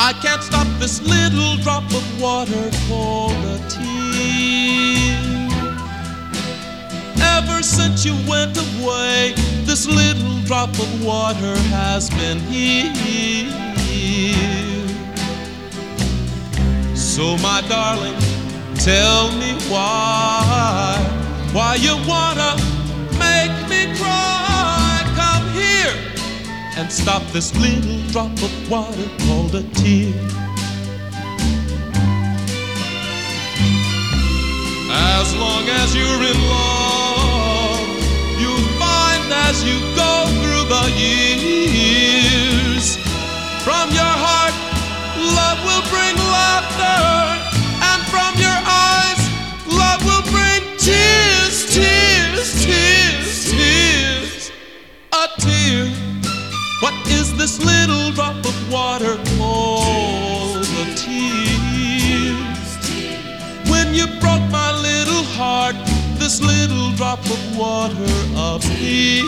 I can't stop this little drop of water called a tear. Ever since you went away, this little drop of water has been here. So my darling, tell me why you wanna make me cry? Come here and stop this little drop of water called a tear. As long as you're in love, you'll find as you go through the years, from your heart, love will bring laughter, and from your eyes, love will bring tears, tears, tears, tears. A tear. What is this little drop of water called a tear? When you broke my little heart, this little drop of water appeared.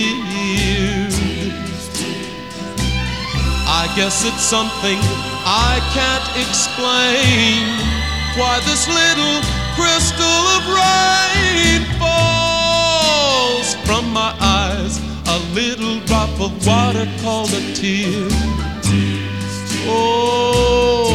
I guess it's something I can't explain, why this little crystal of rain falls from my eyes, a little drop of water called a tear. Oh,